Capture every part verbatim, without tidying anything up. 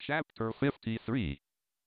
Chapter fifty-three.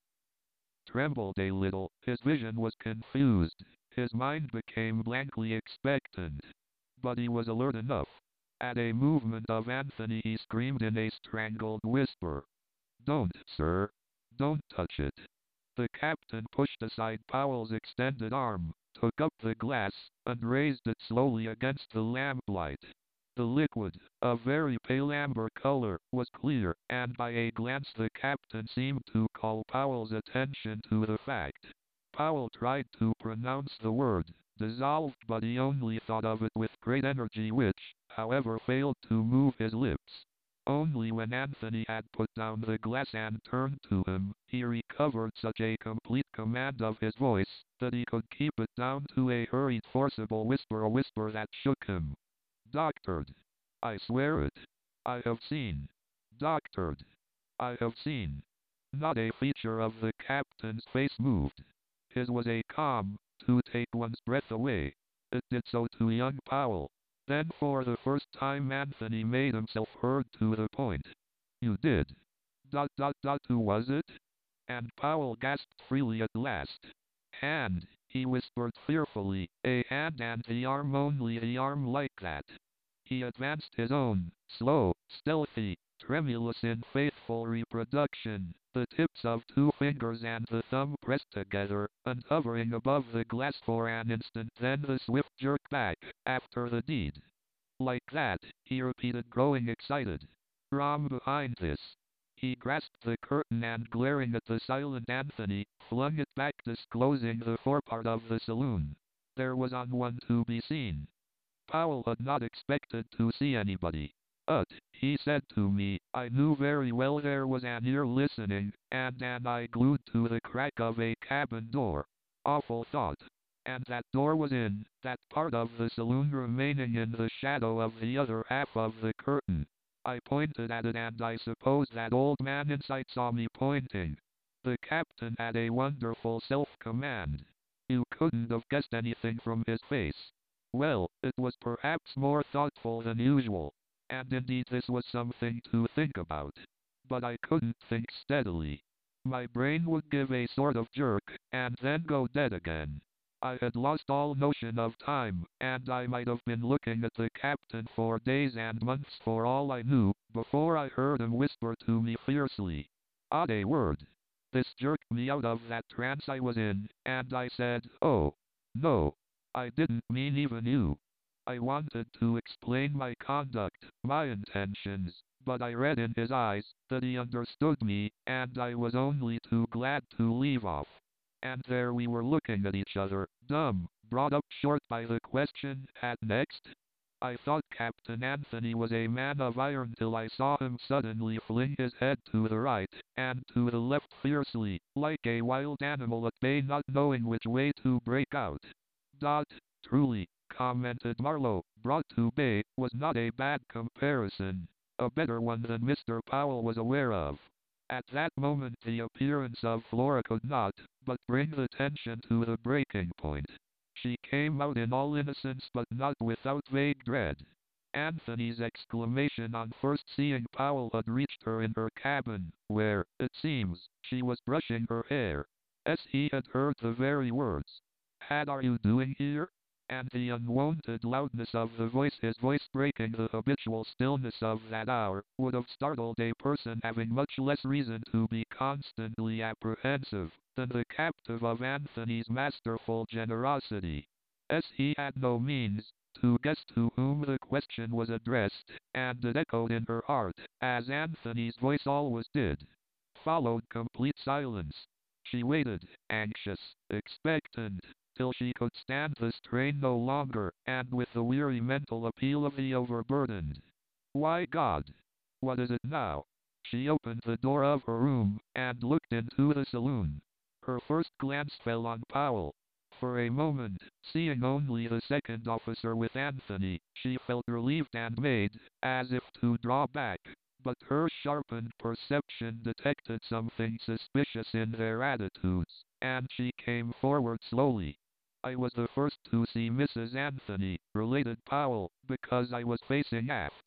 Trembled a little, his vision was confused, his mind became blankly expectant. But he was alert enough. At a movement of Anthony he screamed in a strangled whisper. "Don't, sir. Don't touch it." The captain pushed aside Powell's extended arm, took up the glass, and raised it slowly against the lamplight. The liquid, a very pale amber color, was clear, and by a glance the captain seemed to call Powell's attention to the fact. Powell tried to pronounce the word, dissolved, but he only thought of it with great energy which, however, failed to move his lips. Only when Anthony had put down the glass and turned to him, he recovered such a complete command of his voice, that he could keep it down to a hurried forcible whisper, a whisper that shook him. "Doctored. I swear it. I have seen. Doctored. I have seen." Not a feature of the captain's face moved. His was a calm, to take one's breath away. It did so to young Powell. Then for the first time Anthony made himself heard to the point. "You did. Dot dot dot who was it?" And Powell gasped freely at last. "Hand," he whispered fearfully, "a hand, and the arm, only the arm, like that." He advanced his own, slow, stealthy, tremulous in faithful reproduction, the tips of two fingers and the thumb pressed together, and hovering above the glass for an instant, then the swift jerk back, after the deed. "Like that," he repeated, growing excited. From behind this. He grasped the curtain and, glaring at the silent Anthony, flung it back, disclosing the forepart of the saloon. There was on one to be seen. Powell had not expected to see anybody. "Ut," he said to me, "I knew very well there was an ear listening, and an eye glued to the crack of a cabin door. Awful thought. And that door was in that part of the saloon remaining in the shadow of the other half of the curtain." I pointed at it, and I suppose that old man inside saw me pointing. The captain had a wonderful self-command. You couldn't have guessed anything from his face. Well, it was perhaps more thoughtful than usual. And indeed this was something to think about. But I couldn't think steadily. My brain would give a sort of jerk, and then go dead again. I had lost all notion of time, and I might have been looking at the captain for days and months for all I knew, before I heard him whisper to me fiercely. Odd a word. This jerked me out of that trance I was in, and I said, "Oh, no. I didn't mean even you." I wanted to explain my conduct, my intentions, but I read in his eyes that he understood me, and I was only too glad to leave off. And there we were looking at each other, dumb, brought up short by the question, "At next?" I thought Captain Anthony was a man of iron till I saw him suddenly fling his head to the right and to the left fiercely, like a wild animal at bay, not knowing which way to break out. "Dot, truly," commented Marlowe, "brought to bay," was not a bad comparison. A better one than Mister Powell was aware of. At that moment the appearance of Flora could not but bring the tension to the breaking point. She came out in all innocence, but not without vague dread. Anthony's exclamation on first seeing Powell had reached her in her cabin, where, it seems, she was brushing her hair. As he had heard the very words. "Had are you doing here?" And the unwonted loudness of the voice, his voice breaking the habitual stillness of that hour, would have startled a person having much less reason to be constantly apprehensive than the captive of Anthony's masterful generosity. As he had no means to guess to whom the question was addressed, and it echoed in her heart, as Anthony's voice always did. Followed complete silence. She waited, anxious, expectant, till she could stand the strain no longer, and with the weary mental appeal of the overburdened. "Why, God! What is it now?" She opened the door of her room, and looked into the saloon. Her first glance fell on Powell. For a moment, seeing only the second officer with Anthony, she felt relieved and made, as if to draw back. But her sharpened perception detected something suspicious in their attitudes, and she came forward slowly. "I was the first to see Missus Anthony," related Powell, "because I was facing aft.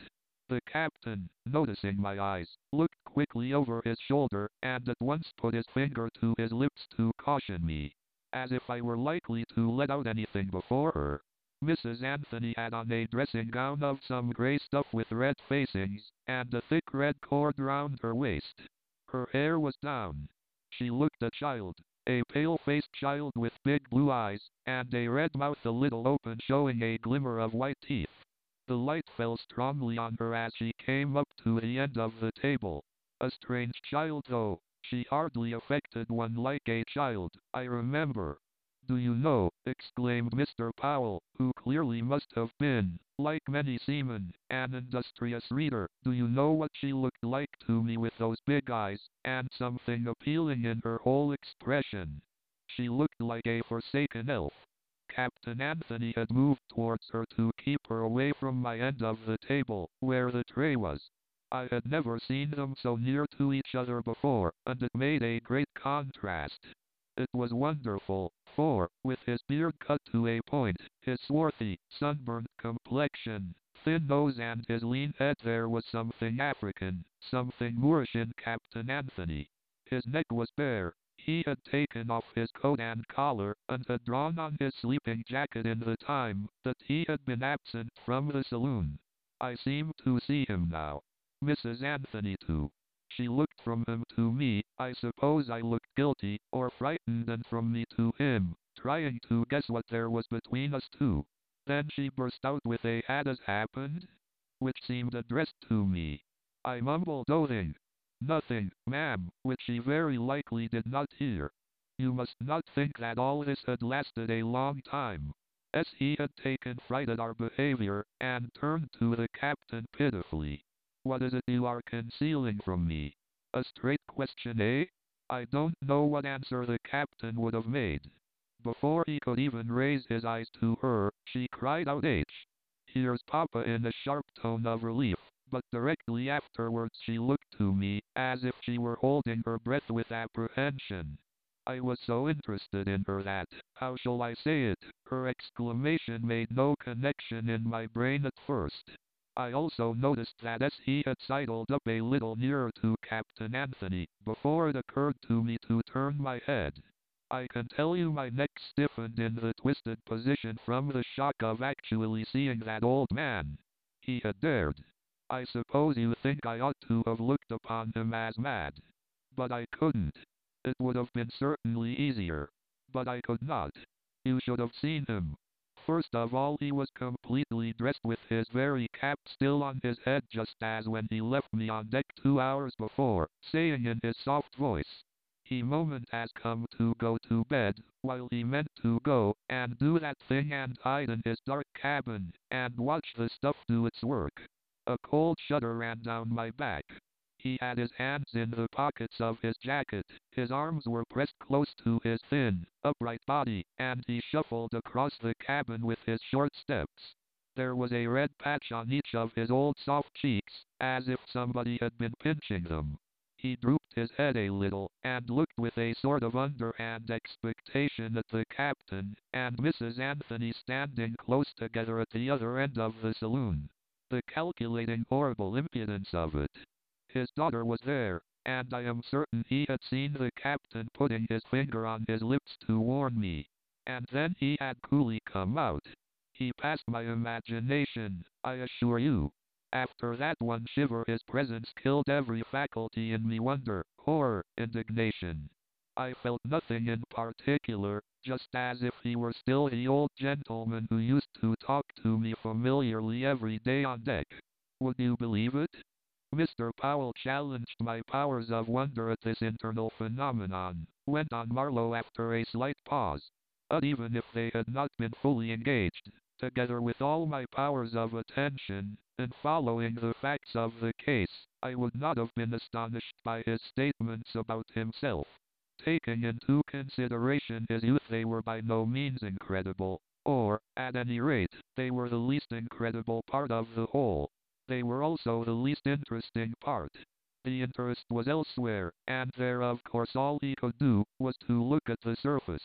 The captain, noticing my eyes, looked quickly over his shoulder, and at once put his finger to his lips to caution me, as if I were likely to let out anything before her. Missus Anthony had on a dressing gown of some grey stuff with red facings, and a thick red cord round her waist. Her hair was down. She looked a child, a pale-faced child with big blue eyes, and a red mouth a little open showing a glimmer of white teeth. The light fell strongly on her as she came up to the end of the table. A strange child though, she hardly affected one like a child, I remember. Do you know, exclaimed Mister Powell, who clearly must have been, like many seamen, an industrious reader, do you know what she looked like to me with those big eyes, and something appealing in her whole expression? She looked like a forsaken elf. Captain Anthony had moved towards her to keep her away from my end of the table, where the tray was. I had never seen them so near to each other before, and it made a great contrast. It was wonderful, for, with his beard cut to a point, his swarthy, sunburned complexion, thin nose and his lean head, there was something African, something Moorish in Captain Anthony. His neck was bare. He had taken off his coat and collar, and had drawn on his sleeping jacket in the time that he had been absent from the saloon. I seemed to see him now. Missus Anthony too. She looked from him to me. I suppose I looked guilty, or frightened, and from me to him, trying to guess what there was between us two. Then she burst out with a "had as happened?" which seemed addressed to me. I mumbled nothing. Nothing, ma'am, which she very likely did not hear. You must not think that all this had lasted a long time. As he had taken fright at our behavior, and turned to the captain pitifully. What is it you are concealing from me? A straight question, eh? I don't know what answer the captain would have made. Before he could even raise his eyes to her, she cried out, H. Here's Papa, in a sharp tone of relief, but directly afterwards she looked to me, as if she were holding her breath with apprehension. I was so interested in her that, how shall I say it, her exclamation made no connection in my brain at first. I also noticed that as he had sidled up a little nearer to Captain Anthony, before it occurred to me to turn my head. I can tell you my neck stiffened in the twisted position from the shock of actually seeing that old man. He had dared. I suppose you think I ought to have looked upon him as mad. But I couldn't. It would have been certainly easier. But I could not. You should have seen him. First of all, he was completely dressed with his very cap still on his head, just as when he left me on deck two hours before, saying in his soft voice, he moment has come to go to bed, while he meant to go and do that thing and hide in his dark cabin, and watch the stuff do its work. A cold shudder ran down my back. He had his hands in the pockets of his jacket, his arms were pressed close to his thin, upright body, and he shuffled across the cabin with his short steps. There was a red patch on each of his old soft cheeks, as if somebody had been pinching them. He drooped his head a little, and looked with a sort of underhand expectation at the captain, and Missus Anthony standing close together at the other end of the saloon. The calculating, horrible impudence of it. His daughter was there, and I am certain he had seen the captain putting his finger on his lips to warn me. And then he had coolly come out. He passed my imagination, I assure you. After that one shiver his presence killed every faculty in me, wonder, horror, indignation. I felt nothing in particular, just as if he were still the old gentleman who used to talk to me familiarly every day on deck. Would you believe it? Mister Powell challenged my powers of wonder at this internal phenomenon, went on Marlowe after a slight pause. But even if they had not been fully engaged, together with all my powers of attention, in following the facts of the case, I would not have been astonished by his statements about himself. Taking into consideration his youth, they were by no means incredible, or, at any rate, they were the least incredible part of the whole. They were also the least interesting part. The interest was elsewhere, and there of course all he could do was to look at the surface.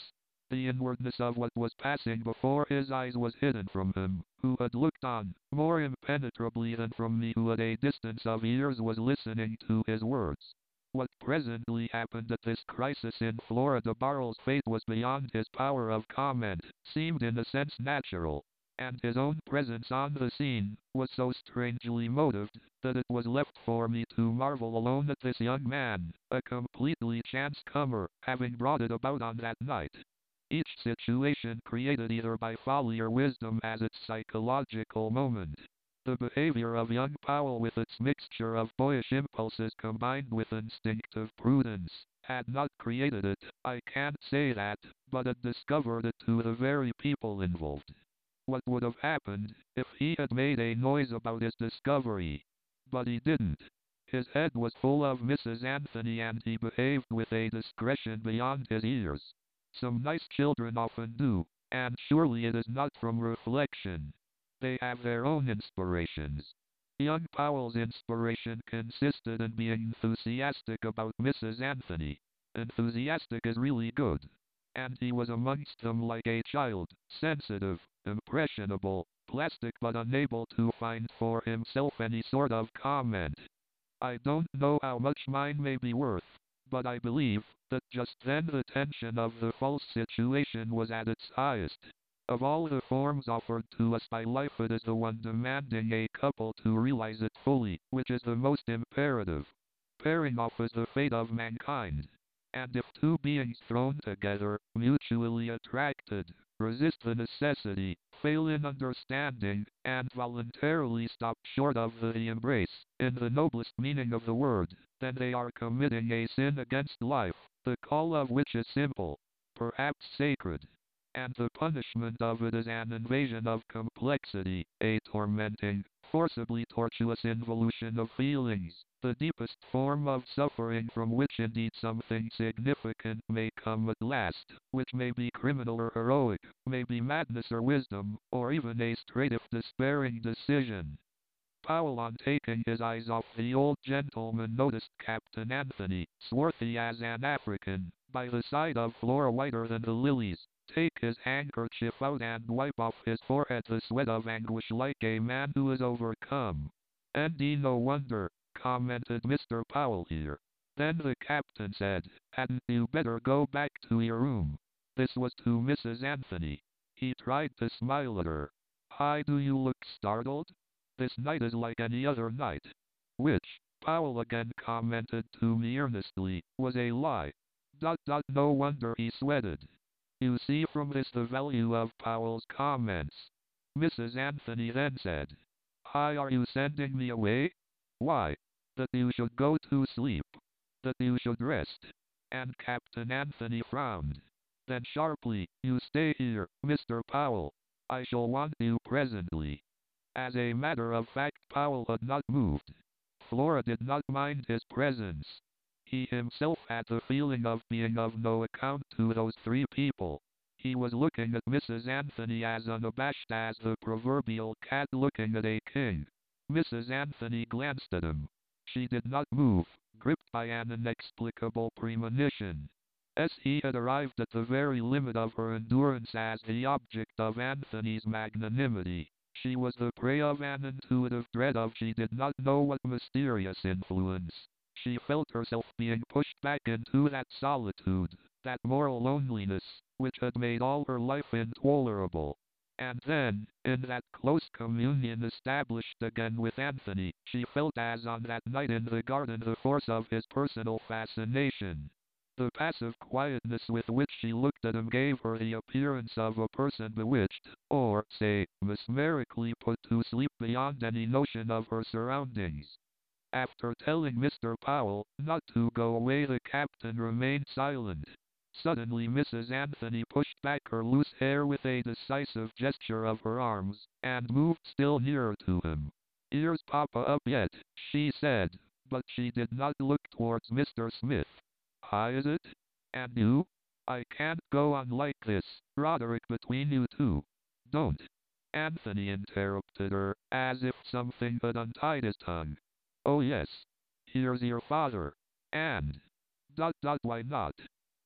The inwardness of what was passing before his eyes was hidden from him, who had looked on, more impenetrably than from me who at a distance of years was listening to his words. What presently happened at this crisis in Florida Barrel's fate was beyond his power of comment, seemed in a sense natural, and his own presence on the scene was so strangely motived that it was left for me to marvel alone at this young man, a completely chance comer, having brought it about on that night. Each situation created either by folly or wisdom as its psychological moment. The behavior of young Powell with its mixture of boyish impulses combined with instinctive prudence had not created it, I can't say that, but it discovered it to the very people involved. What would have happened if he had made a noise about his discovery? But he didn't. His head was full of Missus Anthony and he behaved with a discretion beyond his years. Some nice children often do, and surely it is not from reflection. They have their own inspirations. Young Powell's inspiration consisted in being enthusiastic about Missus Anthony. Enthusiastic is really good. And he was amongst them like a child, sensitive, impressionable, plastic but unable to find for himself any sort of comment. I don't know how much mine may be worth, but I believe that just then the tension of the false situation was at its highest. Of all the forms offered to us by life, it is the one demanding a couple to realize it fully, which is the most imperative. Pairing off is the fate of mankind. And if two beings thrown together, mutually attracted, resist the necessity, fail in understanding, and voluntarily stop short of the embrace, in the noblest meaning of the word, then they are committing a sin against life, the call of which is simple, perhaps sacred. And the punishment of it is an invasion of complexity, a tormenting, forcibly tortuous involution of feelings, the deepest form of suffering from which indeed something significant may come at last, which may be criminal or heroic, may be madness or wisdom, or even a straight if despairing decision. Powell, on taking his eyes off the old gentleman, noticed Captain Anthony, swarthy as an African, by the side of Flora whiter than the lilies, take his handkerchief out and wipe off his forehead the sweat of anguish like a man who is overcome. "Andy, no wonder," commented Mister Powell here. Then the captain said, "Hadn't you better go back to your room?" This was to Missus Anthony. He tried to smile at her. "Hi, do you look startled? This night is like any other night." Which, Powell again commented to me earnestly, was a lie. Dot dot no wonder he sweated. You see from this the value of Powell's comments. Missus Anthony then said, "Hi, are you sending me away?" "Why, that you should go to sleep. That you should rest." And Captain Anthony frowned. Then sharply, "You stay here, Mister Powell. I shall want you presently." As a matter of fact, Powell had not moved. Flora did not mind his presence. He himself had the feeling of being of no account to those three people. He was looking at Missus Anthony as unabashed as the proverbial cat looking at a king. Missus Anthony glanced at him. She did not move, gripped by an inexplicable premonition. As he had arrived at the very limit of her endurance as the object of Anthony's magnanimity, she was the prey of an intuitive dread of she did not know what mysterious influence. She felt herself being pushed back into that solitude, that moral loneliness, which had made all her life intolerable. And then, in that close communion established again with Anthony, she felt as on that night in the garden the force of his personal fascination. The passive quietness with which she looked at him gave her the appearance of a person bewitched, or, say, mesmerically put to sleep beyond any notion of her surroundings. After telling Mister Powell not to go away, the captain remained silent. Suddenly Missus Anthony pushed back her loose hair with a decisive gesture of her arms, and moved still nearer to him. "Ears Papa up yet," she said, but she did not look towards Mister Smith. "Hi, is it? And you? I can't go on like this, Roderick, between you two." "Don't," Anthony interrupted her, as if something had untied his tongue. "Oh yes. Here's your father. And... dot dot why not?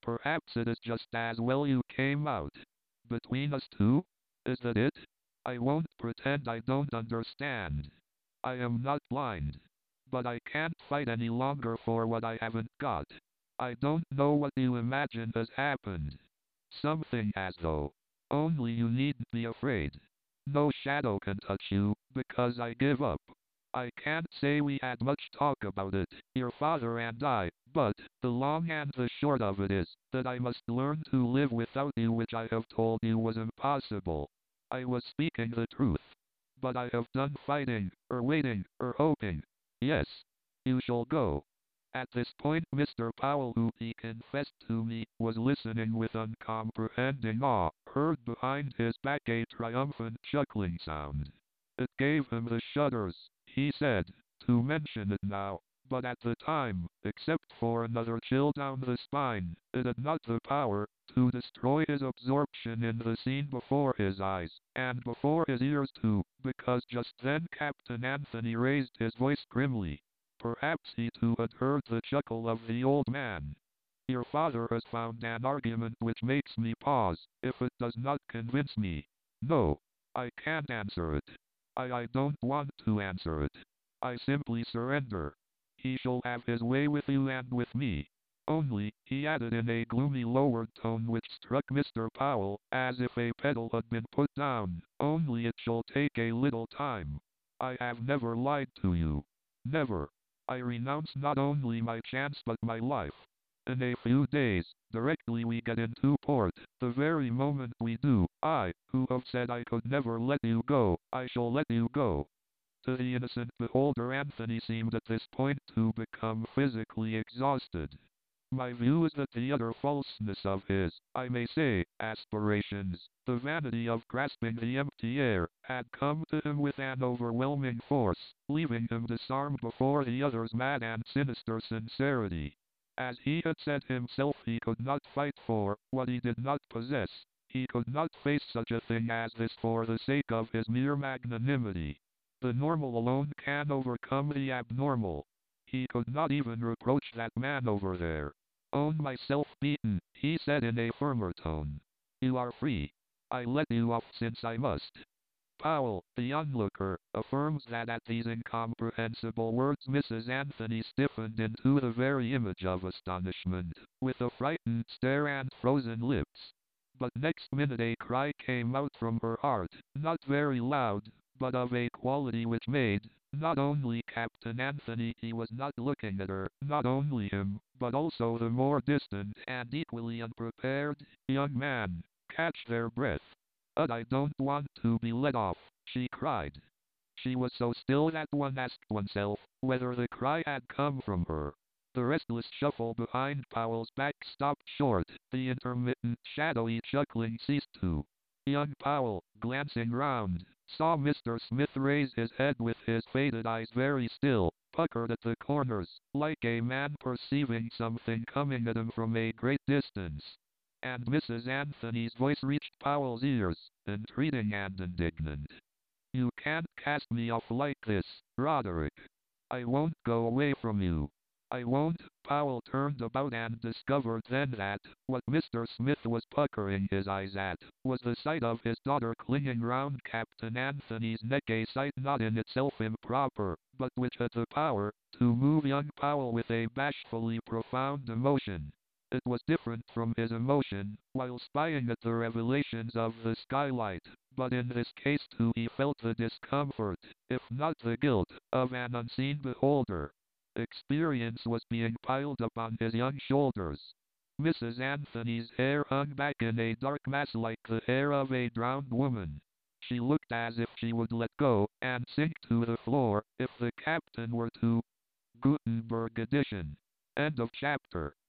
Perhaps it is just as well you came out. Between us two? Is that it? I won't pretend I don't understand. I am not blind. But I can't fight any longer for what I haven't got. I don't know what you imagine has happened. Something has though. Only you needn't be afraid. No shadow can touch you, because I give up. I can't say we had much talk about it, your father and I, but the long and the short of it is that I must learn to live without you, which I have told you was impossible. I was speaking the truth. But I have done fighting, or waiting, or hoping. Yes, you shall go. At this point Mister Powell, who he confessed to me, was listening with uncomprehending awe, heard behind his back a triumphant chuckling sound. It gave him the shudders, he said, to mention it now, but at the time, except for another chill down the spine, it had not the power to destroy his absorption in the scene before his eyes, and before his ears too, because just then Captain Anthony raised his voice grimly. Perhaps he too had heard the chuckle of the old man. Your father has found an argument which makes me pause, if it does not convince me. No, I can't answer it. I, I don't want to answer it. I simply surrender. He shall have his way with you and with me. Only, he added in a gloomy lowered tone which struck Mister Powell, as if a pedal had been put down, only it shall take a little time. I have never lied to you. Never. I renounce not only my chance but my life. In a few days, directly we get into port, the very moment we do, I, who have said I could never let you go, I shall let you go. To the innocent beholder Anthony seemed at this point to become physically exhausted. My view is that the utter falseness of his, I may say, aspirations, the vanity of grasping the empty air, had come to him with an overwhelming force, leaving him disarmed before the other's mad and sinister sincerity. As he had said himself, he could not fight for what he did not possess. He could not face such a thing as this for the sake of his mere magnanimity. The normal alone can overcome the abnormal. He could not even reproach that man over there. Own myself beaten, he said in a firmer tone. You are free. I let you off since I must. Powell, the onlooker, affirms that at these incomprehensible words Missus Anthony stiffened into the very image of astonishment, with a frightened stare and frozen lips. But next minute a cry came out from her heart, not very loud, but of a quality which made, not only Captain Anthony, he was not looking at her, not only him, but also the more distant and equally unprepared young man, catch their breath. But I don't want to be let off, she cried. She was so still that one asked oneself whether the cry had come from her. The restless shuffle behind Powell's back stopped short, the intermittent shadowy chuckling ceased too. Young Powell, glancing round, saw Mister Smith raise his head with his faded eyes very still, puckered at the corners, like a man perceiving something coming at him from a great distance. And Missus Anthony's voice reached Powell's ears, entreating and indignant. You can't cast me off like this, Roderick. I won't go away from you. I won't. Powell turned about and discovered then that what Mister Smith was puckering his eyes at was the sight of his daughter clinging round Captain Anthony's neck, a sight not in itself improper, but which had the power to move young Powell with a bashfully profound emotion. It was different from his emotion while spying at the revelations of the skylight, but in this case too he felt the discomfort, if not the guilt, of an unseen beholder. Experience was being piled upon his young shoulders. Missus Anthony's hair hung back in a dark mass like the hair of a drowned woman. She looked as if she would let go and sink to the floor if the captain were to. Gutenberg edition. End of chapter.